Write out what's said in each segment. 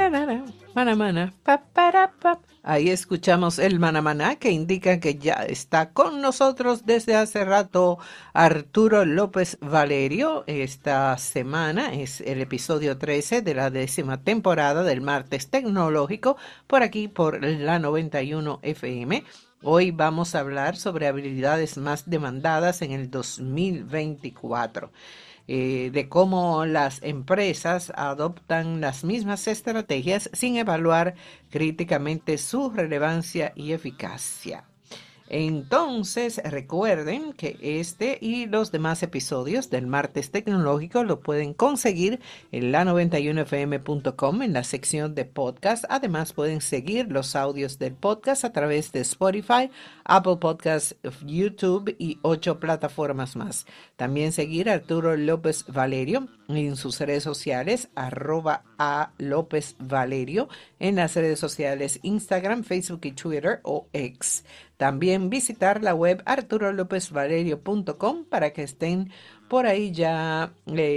Pararara, manamana, paparapap. Ahí escuchamos el manamaná que indica que ya está con nosotros desde hace rato Arturo López Valerio. Esta semana es el episodio 13 de la 10ª temporada del Martes Tecnológico, por aquí por la 91 FM. Hoy vamos a hablar sobre habilidades más demandadas en el 2024. De cómo las empresas adoptan las mismas estrategias sin evaluar críticamente su relevancia y eficacia. Entonces, recuerden que este y los demás episodios del Martes Tecnológico lo pueden conseguir en la91fm.com en la sección de podcast. Además, pueden seguir los audios del podcast a través de Spotify, Apple Podcasts, YouTube y 8 plataformas más. También seguir a Arturo López Valerio en sus redes sociales, @a López Valerio, en las redes sociales Instagram, Facebook y Twitter o X. También visitar la web arturolopezvalerio.com para que estén por ahí ya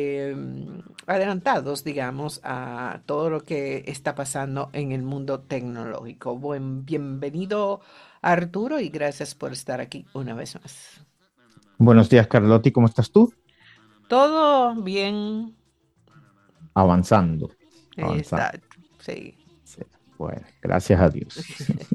adelantados, digamos, a todo lo que está pasando en el mundo tecnológico. Bienvenido, Arturo, y gracias por estar aquí una vez más. Buenos días, Carlotti, ¿cómo estás tú? Todo bien, Avanzando, avanzando. está, sí. Sí, bueno, gracias a Dios.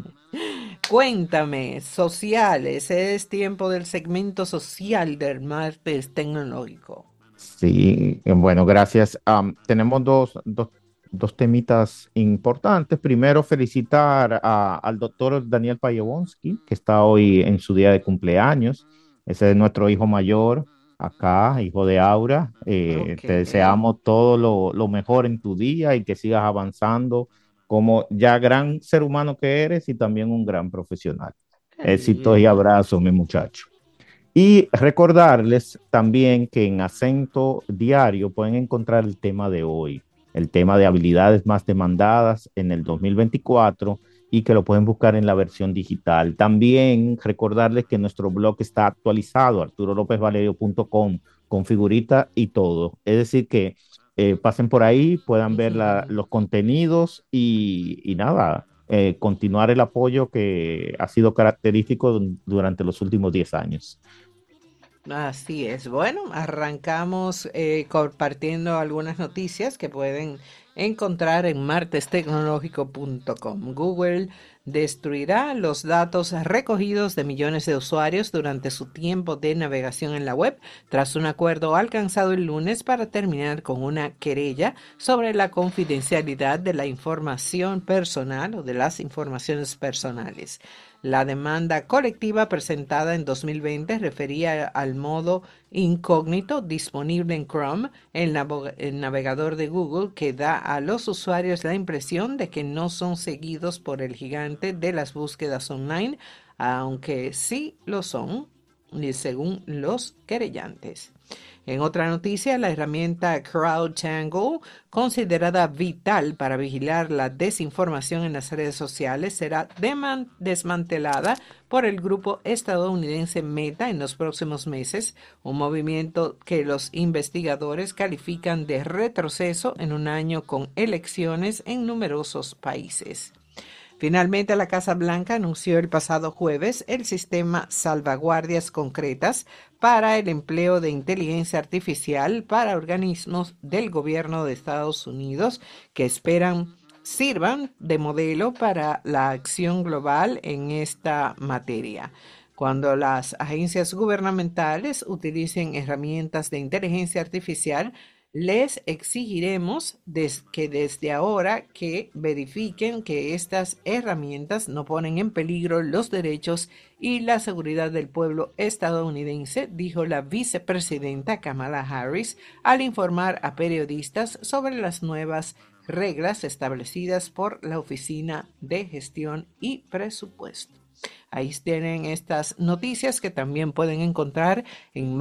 Cuéntame, sociales, es tiempo del segmento social del martes tecnológico. Sí, bueno, gracias. Tenemos dos temitas importantes. Primero, felicitar al doctor Daniel Payowonsky, que está hoy en su día de cumpleaños. Ese es nuestro hijo mayor acá, hijo de Aura. Ok, Te deseamos todo lo mejor en tu día y que sigas avanzando como ya gran ser humano que eres y también un gran profesional. qué Éxitos y bien. abrazos, mi muchacho. Y recordarles también que en Acento Diario pueden encontrar el tema de hoy, el tema de habilidades más demandadas en el 2024 y que lo pueden buscar en la versión digital. También recordarles que nuestro blog está actualizado, arturolopezvalerio.com, con figurita y todo. Es decir, que pasen por ahí, puedan ver los contenidos y nada, continuar el apoyo que ha sido característico durante los últimos 10 años. Así es. Bueno, arrancamos compartiendo algunas noticias que pueden encontrar en martestecnológico.com. Google destruirá los datos recogidos de millones de usuarios durante su tiempo de navegación en la web, tras un acuerdo alcanzado el lunes para terminar con una querella sobre la confidencialidad de la información personal o de las informaciones personales. La demanda colectiva presentada en 2020 refería al modo incógnito disponible en Chrome, el navegador de Google, que da a los usuarios la impresión de que no son seguidos por el gigante de las búsquedas online, aunque sí lo son, y según los querellantes. En otra noticia, la herramienta CrowdTangle, considerada vital para vigilar la desinformación en las redes sociales, será desmantelada por el grupo estadounidense Meta en los próximos meses, un movimiento que los investigadores califican de retroceso en un año con elecciones en numerosos países. Finalmente, la Casa Blanca anunció el pasado jueves el sistema Salvaguardias Concretas para el empleo de inteligencia artificial para organismos del gobierno de Estados Unidos que esperan sirvan de modelo para la acción global en esta materia. Cuando las agencias gubernamentales utilicen herramientas de inteligencia artificial, les exigiremos que desde ahora que verifiquen que estas herramientas no ponen en peligro los derechos y la seguridad del pueblo estadounidense, dijo la vicepresidenta Kamala Harris al informar a periodistas sobre las nuevas reglas establecidas por la Oficina de Gestión y Presupuesto. Ahí tienen estas noticias que también pueden encontrar en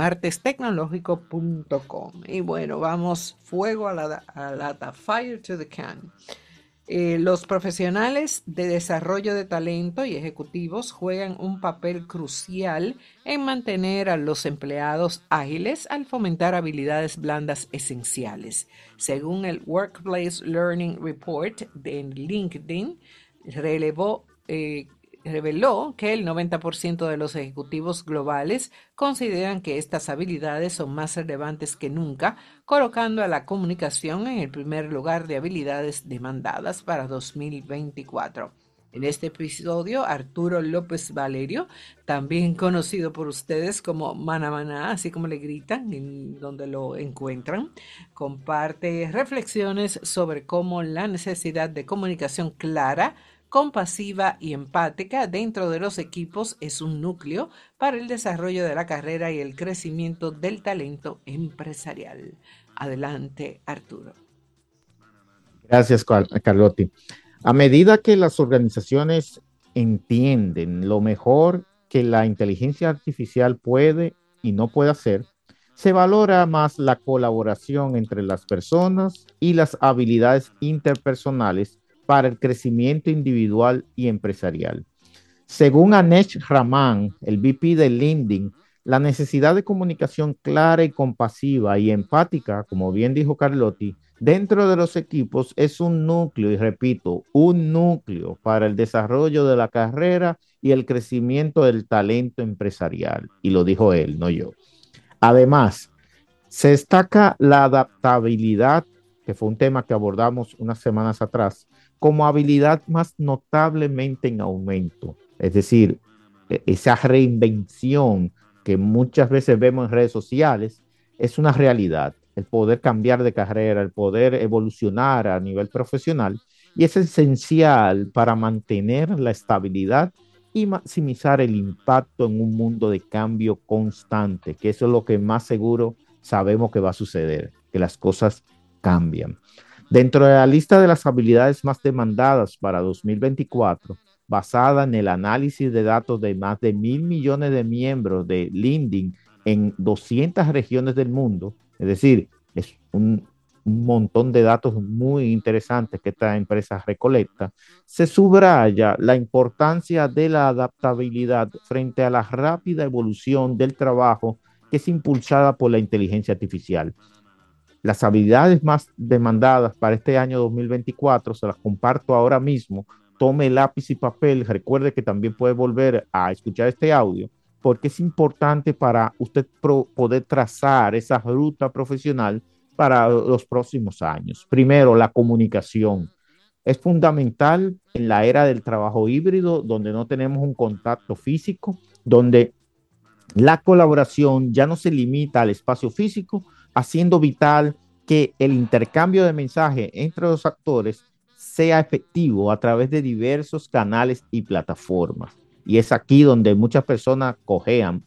martestecnológico.com. Y bueno, vamos fuego a la lata, fire to the can. Los profesionales de desarrollo de talento y ejecutivos juegan un papel crucial en mantener a los empleados ágiles al fomentar habilidades blandas esenciales. Según el Workplace Learning Report de LinkedIn, relevó, eh, reveló que el 90% de los ejecutivos globales consideran que estas habilidades son más relevantes que nunca, colocando a la comunicación en el primer lugar de habilidades demandadas para 2024. En este episodio, Arturo López Valerio, también conocido por ustedes como Mana Maná, así como le gritan en donde lo encuentran, comparte reflexiones sobre cómo la necesidad de comunicación clara, compasiva y empática dentro de los equipos es un núcleo para el desarrollo de la carrera y el crecimiento del talento empresarial. Adelante, Arturo. Gracias, Carlotti. A medida que las organizaciones entienden lo mejor que la inteligencia artificial puede y no puede hacer, se valora más la colaboración entre las personas y las habilidades interpersonales para el crecimiento individual y empresarial. Según Anesh Raman, el VP de LinkedIn, la necesidad de comunicación clara y compasiva y empática, como bien dijo Carlotti, dentro de los equipos es un núcleo, y repito, un núcleo para el desarrollo de la carrera y el crecimiento del talento empresarial. Y lo dijo él, no yo. Además, se destaca la adaptabilidad, que fue un tema que abordamos unas semanas atrás, como habilidad más notablemente en aumento. Es decir, esa reinvención que muchas veces vemos en redes sociales es una realidad. El poder cambiar de carrera, el poder evolucionar a nivel profesional, y es esencial para mantener la estabilidad y maximizar el impacto en un mundo de cambio constante, que eso es lo que más seguro sabemos que va a suceder, que las cosas cambian. Dentro de la lista de las habilidades más demandadas para 2024, basada en el análisis de datos de más de 1.000 millones de miembros de LinkedIn en 200 regiones del mundo, es decir, es un montón de datos muy interesantes que esta empresa recolecta, se subraya la importancia de la adaptabilidad frente a la rápida evolución del trabajo que es impulsada por la inteligencia artificial. Las habilidades más demandadas para este año 2024 se las comparto ahora mismo. Tome lápiz y papel. Recuerde que también puede volver a escuchar este audio porque es importante para usted poder trazar esa ruta profesional para los próximos años. Primero, la comunicación. Es fundamental en la era del trabajo híbrido, donde no tenemos un contacto físico, donde la colaboración ya no se limita al espacio físico, haciendo vital que el intercambio de mensajes entre los actores sea efectivo a través de diversos canales y plataformas. Y es aquí donde muchas personas cojean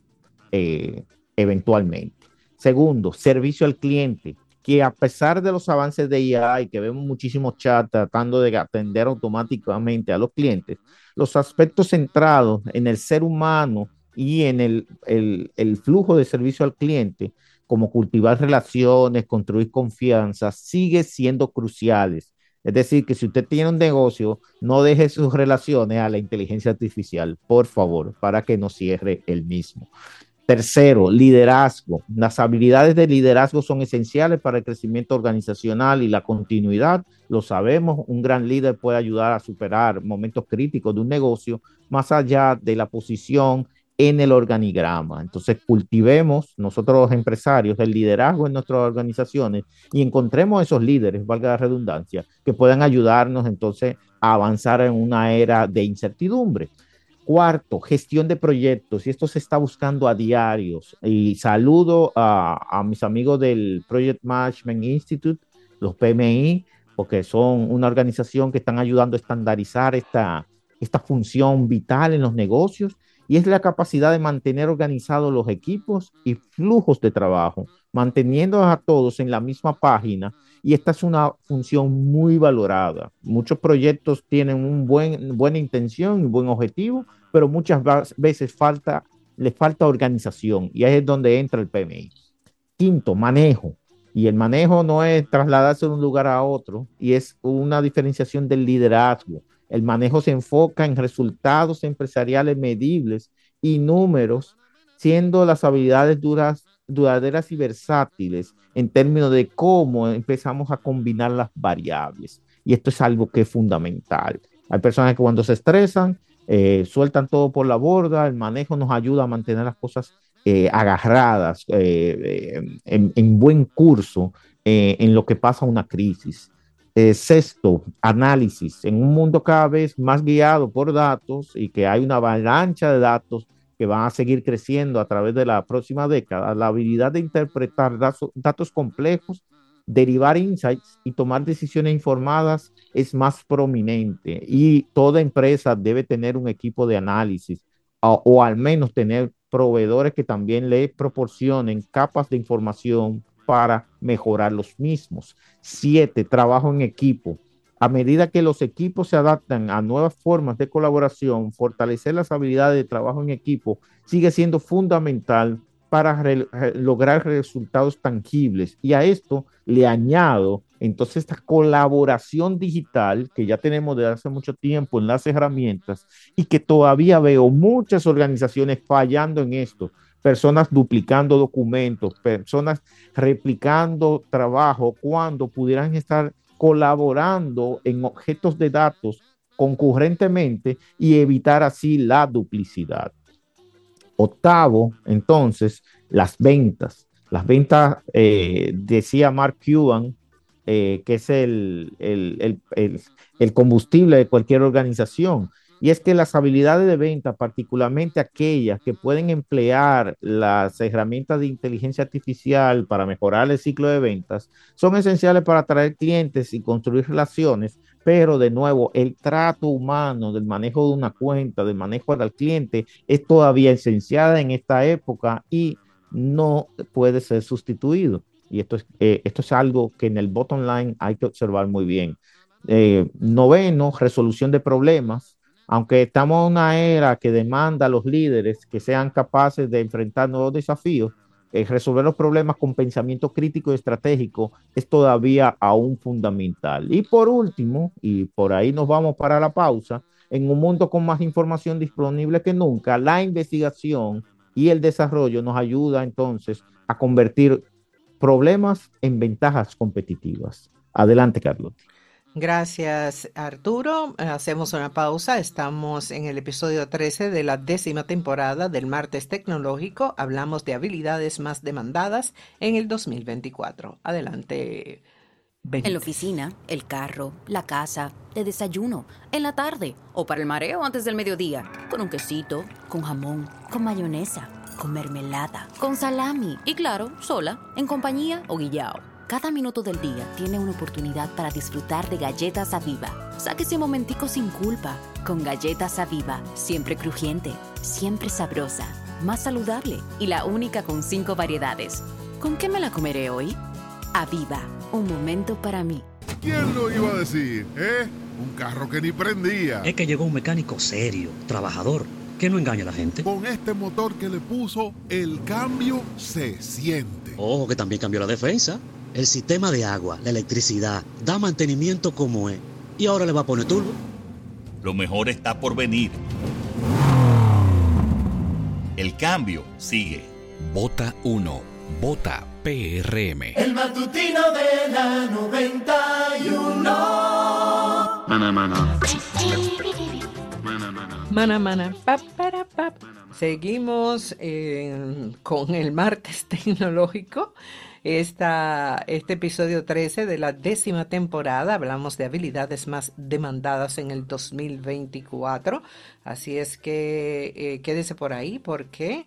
eventualmente. Segundo, servicio al cliente, que a pesar de los avances de IA y que vemos muchísimos chats tratando de atender automáticamente a los clientes, los aspectos centrados en el ser humano y en el flujo de servicio al cliente, como cultivar relaciones, construir confianza, sigue siendo cruciales. Es decir, que si usted tiene un negocio, no deje sus relaciones a la inteligencia artificial, por favor, para que no cierre el mismo. Tercero, liderazgo. Las habilidades de liderazgo son esenciales para el crecimiento organizacional y la continuidad. Lo sabemos, un gran líder puede ayudar a superar momentos críticos de un negocio más allá de la posición en el organigrama. Entonces, cultivemos nosotros los empresarios el liderazgo en nuestras organizaciones y encontremos esos líderes, valga la redundancia, que puedan ayudarnos entonces a avanzar en una era de incertidumbre. Cuarto, gestión de proyectos, y esto se está buscando a diarios. Y saludo a mis amigos del Project Management Institute, los PMI, porque son una organización que están ayudando a estandarizar esta función vital en los negocios, y es la capacidad de mantener organizados los equipos y flujos de trabajo, manteniendo a todos en la misma página, y esta es una función muy valorada. Muchos proyectos tienen buena intención y buen objetivo, pero muchas veces les falta organización, y ahí es donde entra el PMI. Quinto, manejo. Y el manejo no es trasladarse de un lugar a otro, y es una diferenciación del liderazgo. El manejo se enfoca en resultados empresariales medibles y números, siendo las habilidades duraderas y versátiles en términos de cómo empezamos a combinar las variables. Y esto es algo que es fundamental. Hay personas que cuando se estresan, sueltan todo por la borda. El manejo nos ayuda a mantener las cosas agarradas, en buen curso, en lo que pasa una crisis. Sexto, análisis. En un mundo cada vez más guiado por datos y que hay una avalancha de datos que van a seguir creciendo a través de la próxima década, la habilidad de interpretar datos complejos, derivar insights y tomar decisiones informadas es más prominente, y toda empresa debe tener un equipo de análisis, o al menos tener proveedores que también le proporcionen capas de información para mejorar los mismos. Siete, trabajo en equipo. A medida que los equipos se adaptan a nuevas formas de colaboración, fortalecer las habilidades de trabajo en equipo sigue siendo fundamental para lograr resultados tangibles. Y a esto le añado entonces esta colaboración digital que ya tenemos desde hace mucho tiempo en las herramientas, y que todavía veo muchas organizaciones fallando en esto. Personas duplicando documentos, personas replicando trabajo cuando pudieran estar colaborando en objetos de datos concurrentemente y evitar así la duplicidad. Octavo, entonces, las ventas. Las ventas, decía Mark Cuban, que es el combustible de cualquier organización. Y es que las habilidades de venta, particularmente aquellas que pueden emplear las herramientas de inteligencia artificial para mejorar el ciclo de ventas, son esenciales para atraer clientes y construir relaciones. Pero de nuevo, el trato humano del manejo de una cuenta, del manejo al cliente, es todavía esencial en esta época y no puede ser sustituido. Y esto es algo que en el bottom line hay que observar muy bien. Noveno, resolución de problemas. Aunque estamos en una era que demanda a los líderes que sean capaces de enfrentar nuevos desafíos, resolver los problemas con pensamiento crítico y estratégico es todavía aún fundamental. Y por último, y por ahí nos vamos para la pausa, en un mundo con más información disponible que nunca, la investigación y el desarrollo nos ayuda entonces a convertir problemas en ventajas competitivas. Adelante, Carlos. Gracias, Arturo. Hacemos una pausa. Estamos en el episodio 13 de la 10ª temporada del Martes Tecnológico. Hablamos de habilidades más demandadas en el 2024. Adelante, En la Benítez. oficina, el carro, la casa, de desayuno, en la tarde o para el mareo antes del mediodía, con un quesito, con jamón, con mayonesa, con mermelada, con salami y claro, sola, en compañía o guillao. Cada minuto del día tiene una oportunidad para disfrutar de galletas Aviva. Saque ese momentico sin culpa con galletas Aviva, siempre crujiente, siempre sabrosa, más saludable y la única con 5 variedades. ¿Con qué me la comeré hoy? Aviva, un momento para mí. ¿Quién lo iba a decir, eh? Un carro que ni prendía. Es que llegó un mecánico serio, trabajador, que no engaña a la gente. Con este motor que le puso, el cambio se siente. Ojo, que también cambió la defensa. El sistema de agua, la electricidad, da mantenimiento como es. Y ahora le va a poner turbo. Lo mejor está por venir. El cambio sigue. Vota 1. Vota PRM. El matutino de la 91. Mana, pap, para, pap. Seguimos con el martes tecnológico. Este episodio 13 de la 10ª temporada. Hablamos de habilidades más demandadas en el 2024. Así es que quédese por ahí porque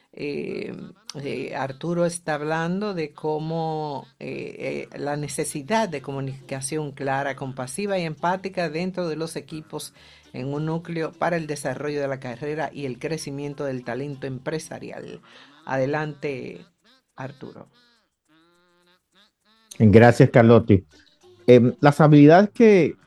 Arturo está hablando de cómo la necesidad de comunicación clara, compasiva y empática dentro de los equipos en un núcleo para el desarrollo de la carrera y el crecimiento del talento empresarial. Adelante, Arturo. Gracias, Carlotti. Las habilidades que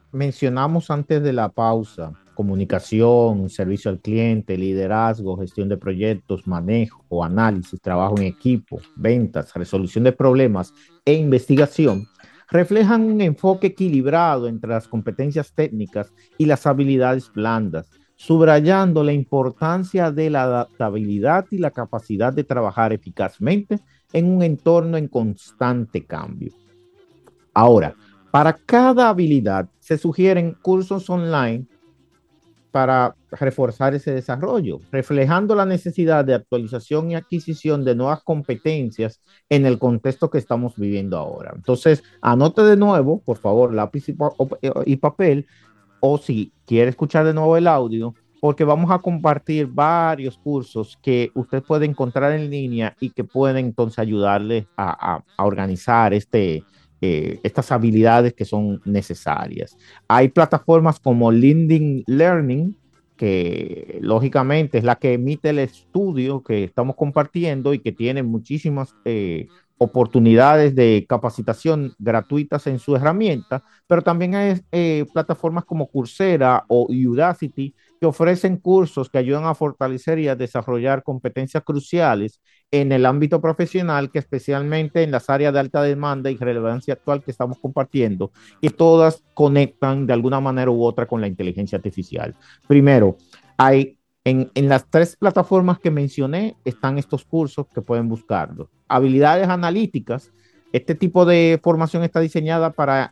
mencionamos antes de la pausa, comunicación, servicio al cliente, liderazgo, gestión de proyectos, manejo, análisis, trabajo en equipo, ventas, resolución de problemas e investigación, reflejan un enfoque equilibrado entre las competencias técnicas y las habilidades blandas, subrayando la importancia de la adaptabilidad y la capacidad de trabajar eficazmente en un entorno en constante cambio. Ahora, para cada habilidad se sugieren cursos online para reforzar ese desarrollo, reflejando la necesidad de actualización y adquisición de nuevas competencias en el contexto que estamos viviendo ahora. Entonces, anote de nuevo, por favor, lápiz y papel, o si quiere escuchar de nuevo el audio, porque vamos a compartir varios cursos que usted puede encontrar en línea y que pueden entonces ayudarle a organizar estas habilidades que son necesarias. Hay plataformas como LinkedIn Learning, que lógicamente es la que emite el estudio que estamos compartiendo y que tiene muchísimas oportunidades de capacitación gratuitas en su herramienta, pero también hay plataformas como Coursera o Udacity que ofrecen cursos que ayudan a fortalecer y a desarrollar competencias cruciales en el ámbito profesional, que especialmente en las áreas de alta demanda y relevancia actual que estamos compartiendo, y todas conectan de alguna manera u otra con la inteligencia artificial. Primero, hay en las tres plataformas que mencioné están estos cursos que pueden buscarlos. Habilidades analíticas. Este tipo de formación está diseñada para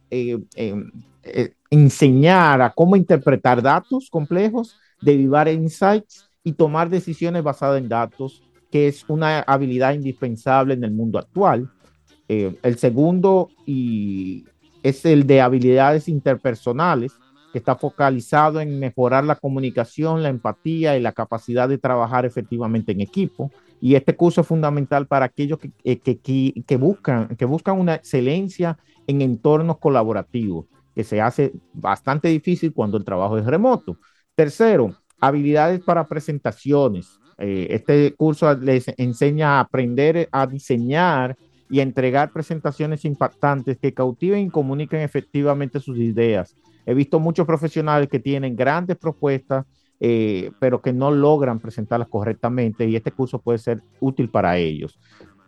enseñar a cómo interpretar datos complejos, derivar insights y tomar decisiones basadas en datos, que es una habilidad indispensable en el mundo actual. El segundo es el de habilidades interpersonales, que está focalizado en mejorar la comunicación, la empatía y la capacidad de trabajar efectivamente en equipo. Y este curso es fundamental para aquellos que buscan una excelencia en entornos colaborativos, que se hace bastante difícil cuando el trabajo es remoto. Tercero, habilidades para presentaciones. Este curso les enseña a aprender a diseñar y a entregar presentaciones impactantes que cautiven y comuniquen efectivamente sus ideas. He visto muchos profesionales que tienen grandes propuestas, pero que no logran presentarlas correctamente, y este curso puede ser útil para ellos.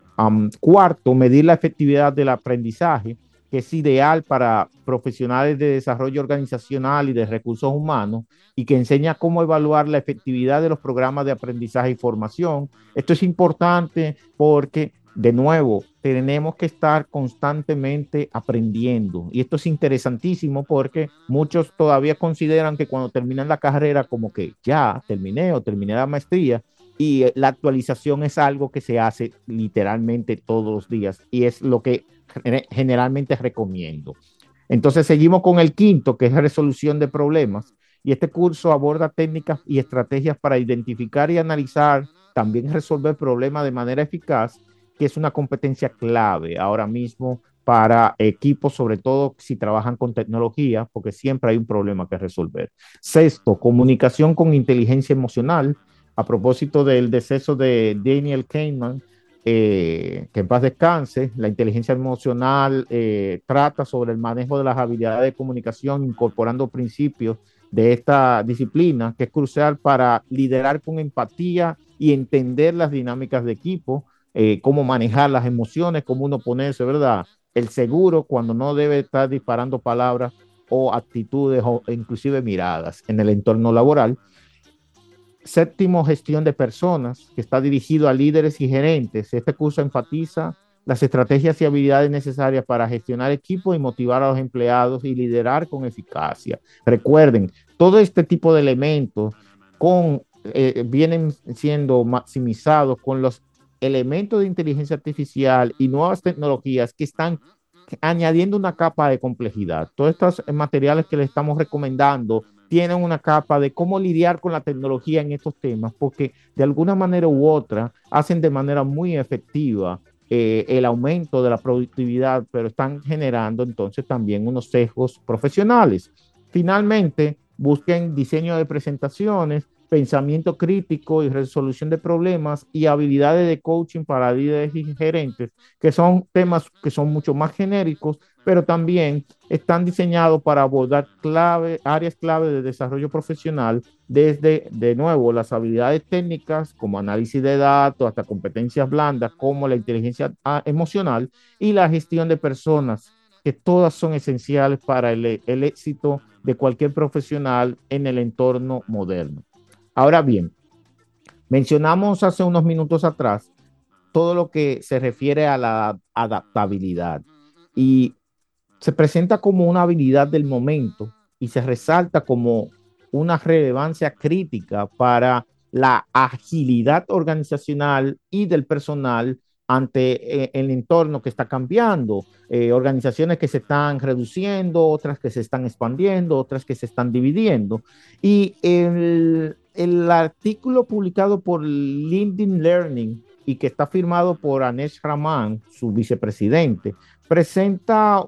Cuarto, medir la efectividad del aprendizaje, que es ideal para profesionales de desarrollo organizacional y de recursos humanos, y que enseña cómo evaluar la efectividad de los programas de aprendizaje y formación. Esto es importante porque, de nuevo, tenemos que estar constantemente aprendiendo. Y esto es interesantísimo porque muchos todavía consideran que cuando terminan la carrera como que ya terminé o terminé la maestría, y la actualización es algo que se hace literalmente todos los días, y es lo que generalmente recomiendo. Entonces seguimos con el quinto, que es resolución de problemas, y este curso aborda técnicas y estrategias para identificar y analizar, también resolver problemas de manera eficaz, que es una competencia clave ahora mismo para equipos, sobre todo si trabajan con tecnología, porque siempre hay un problema que resolver. Sexto, comunicación con inteligencia emocional. A propósito del deceso de Daniel Kahneman, que en paz descanse, la inteligencia emocional trata sobre el manejo de las habilidades de comunicación, incorporando principios de esta disciplina, que es crucial para liderar con empatía y entender las dinámicas de equipo, cómo manejar las emociones, cómo uno ponerse, ¿verdad? El seguro cuando no debe estar disparando palabras o actitudes o inclusive miradas en el entorno laboral. Séptimo, gestión de personas, que está dirigido a líderes y gerentes. Este curso enfatiza las estrategias y habilidades necesarias para gestionar equipos y motivar a los empleados y liderar con eficacia. Recuerden, todo este tipo de elementos vienen siendo maximizados con los elementos de inteligencia artificial y nuevas tecnologías que están añadiendo una capa de complejidad. Todos estos materiales que les estamos recomendando tienen una capa de cómo lidiar con la tecnología en estos temas, porque de alguna manera u otra hacen de manera muy efectiva el aumento de la productividad, pero están generando entonces también unos sesgos profesionales. Finalmente, busquen diseño de presentaciones, pensamiento crítico y resolución de problemas, y habilidades de coaching para líderes y gerentes, que son temas que son mucho más genéricos, pero también están diseñados para abordar áreas clave de desarrollo profesional, desde, de nuevo, las habilidades técnicas como análisis de datos hasta competencias blandas como la inteligencia emocional y la gestión de personas, que todas son esenciales para el éxito de cualquier profesional en el entorno moderno. Ahora bien, mencionamos hace unos minutos atrás todo lo que se refiere a la adaptabilidad y se presenta como una habilidad del momento y se resalta como una relevancia crítica para la agilidad organizacional y del personal ante el entorno que está cambiando, organizaciones que se están reduciendo, otras que se están expandiendo, otras que se están dividiendo. Y el artículo publicado por LinkedIn Learning y que está firmado por Anesh Raman, su vicepresidente, presenta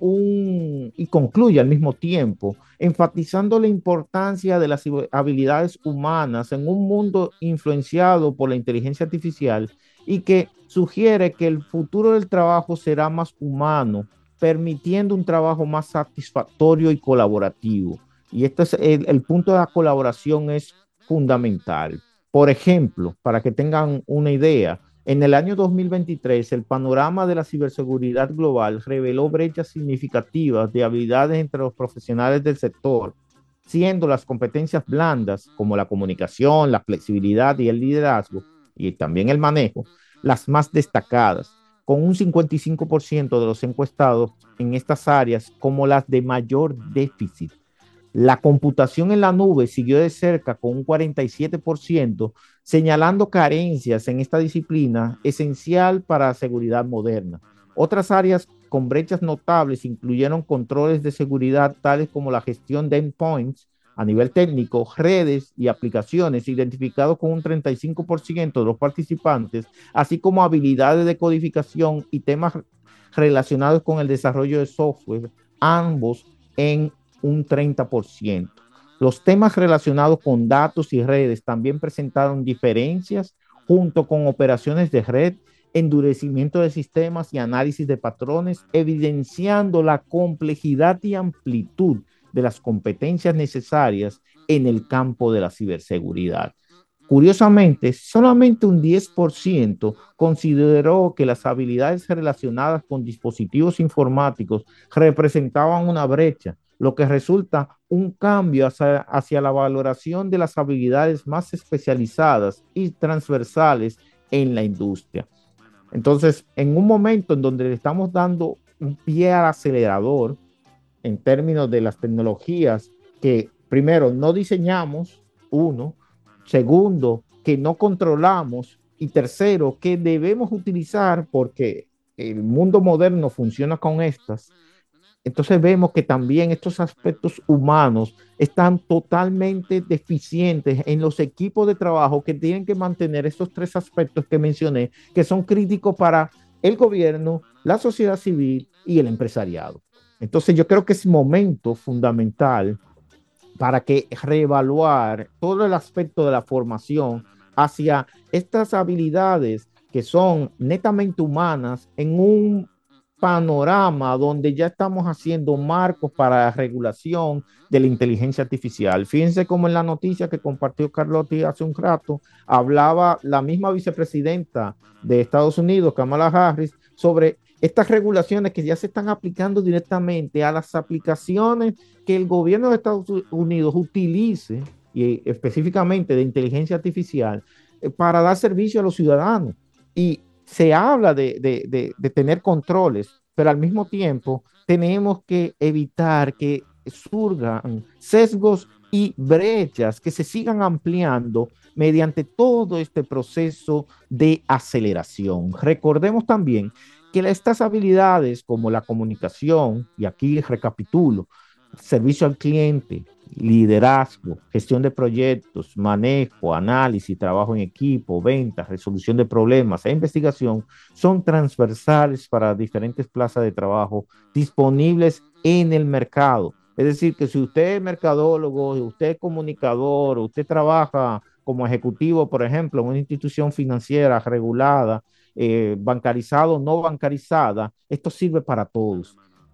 y concluye al mismo tiempo, enfatizando la importancia de las habilidades humanas en un mundo influenciado por la inteligencia artificial, y que sugiere que el futuro del trabajo será más humano, permitiendo un trabajo más satisfactorio y colaborativo. Y este es el punto de la colaboración es fundamental. Por ejemplo, para que tengan una idea, en el año 2023, el panorama de la ciberseguridad global reveló brechas significativas de habilidades entre los profesionales del sector, siendo las competencias blandas como la comunicación, la flexibilidad y el liderazgo, y también el manejo, las más destacadas, con un 55% de los encuestados en estas áreas como las de mayor déficit. La computación en la nube siguió de cerca con un 47%, señalando carencias en esta disciplina esencial para la seguridad moderna. Otras áreas con brechas notables incluyeron controles de seguridad tales como la gestión de endpoints a nivel técnico, redes y aplicaciones, identificados con un 35% de los participantes, así como habilidades de codificación y temas relacionados con el desarrollo de software, ambos en un 30%. Los temas relacionados con datos y redes también presentaron diferencias, junto con operaciones de red, endurecimiento de sistemas y análisis de patrones, evidenciando la complejidad y amplitud de las competencias necesarias en el campo de la ciberseguridad. Curiosamente, solamente un 10% consideró que las habilidades relacionadas con dispositivos informáticos representaban una brecha, lo que resulta un cambio hacia la valoración de las habilidades más especializadas y transversales en la industria. Entonces, en un momento en donde le estamos dando un pie al acelerador en términos de las tecnologías que, primero, no diseñamos, uno, segundo, que no controlamos, y tercero, que debemos utilizar porque el mundo moderno funciona con estas. Entonces vemos que también estos aspectos humanos están totalmente deficientes en los equipos de trabajo, que tienen que mantener estos tres aspectos que mencioné, que son críticos para el gobierno, la sociedad civil y el empresariado. Entonces yo creo que es momento fundamental para que reevaluar todo el aspecto de la formación hacia estas habilidades que son netamente humanas, en un panorama donde ya estamos haciendo marcos para la regulación de la inteligencia artificial. Fíjense cómo en la noticia que compartió Carlotti hace un rato, hablaba la misma vicepresidenta de Estados Unidos, Kamala Harris, sobre estas regulaciones que ya se están aplicando directamente a las aplicaciones que el gobierno de Estados Unidos utilice, y específicamente de inteligencia artificial, para dar servicio a los ciudadanos. Y se habla de tener controles, pero al mismo tiempo tenemos que evitar que surjan sesgos y brechas que se sigan ampliando mediante todo este proceso de aceleración. Recordemos también que estas habilidades como la comunicación, y aquí recapitulo, servicio al cliente, liderazgo, gestión de proyectos, manejo, análisis, trabajo en equipo, ventas, resolución de problemas e investigación, son transversales para diferentes plazas de trabajo disponibles en el mercado. Es decir, que si usted es mercadólogo, si usted es comunicador, usted trabaja como ejecutivo, por ejemplo, en una institución financiera regulada, bancarizada o no bancarizada, esto sirve para todos.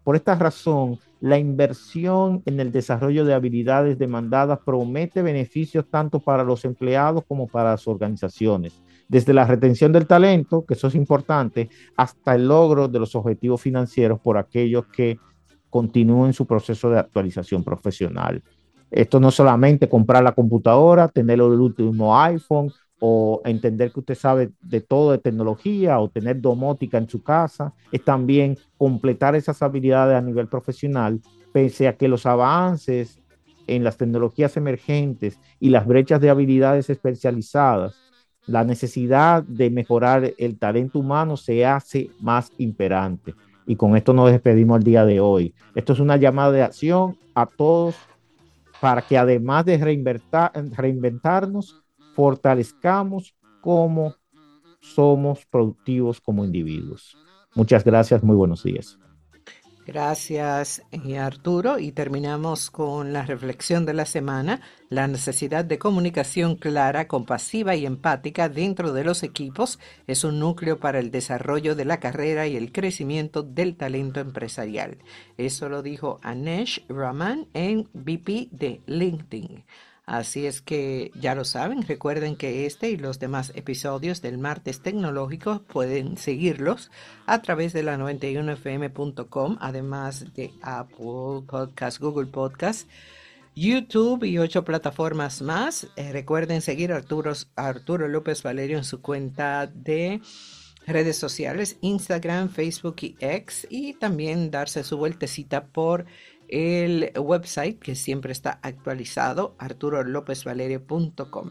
Por esta razón, la inversión en el desarrollo de habilidades demandadas promete beneficios tanto para los empleados como para las organizaciones, desde la retención del talento, que eso es importante, hasta el logro de los objetivos financieros por aquellos que continúen su proceso de actualización profesional. Esto no solamente comprar la computadora, tener el último iPhone o entender que usted sabe de todo de tecnología o tener domótica en su casa, es también completar esas habilidades a nivel profesional, pese a que los avances en las tecnologías emergentes y las brechas de habilidades especializadas, la necesidad de mejorar el talento humano se hace más imperante. Y con esto nos despedimos el día de hoy. Esto es una llamada de acción a todos para que además de reinventarnos, fortalezcamos cómo somos productivos como individuos. Muchas gracias, muy buenos días. Gracias, Arturo. Y terminamos con la reflexión de la semana, la necesidad de comunicación clara, compasiva y empática dentro de los equipos es un núcleo para el desarrollo de la carrera y el crecimiento del talento empresarial. Eso lo dijo Anesh Raman en VP de LinkedIn. Así es que ya lo saben, recuerden que este y los demás episodios del Martes Tecnológico pueden seguirlos a través de la 91fm.com, además de Apple Podcast, Google Podcast, YouTube y 8 plataformas más. Recuerden seguir a Arturo López Valerio en su cuenta de redes sociales, Instagram, Facebook y X, y también darse su vueltecita por el website que siempre está actualizado, arturolopezvalerio.com.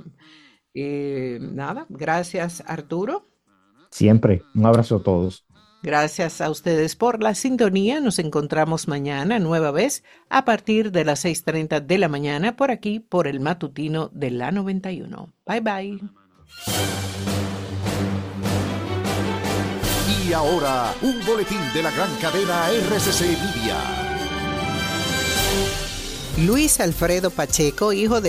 Nada, gracias Arturo. Siempre, un abrazo a todos. Gracias a ustedes por la sintonía. Nos encontramos mañana nueva vez a partir de las 6:30 de la mañana por aquí, por el matutino de la 91. Bye bye. Y ahora, un boletín de la gran cadena RCC Media. Luis Alfredo Pacheco, hijo de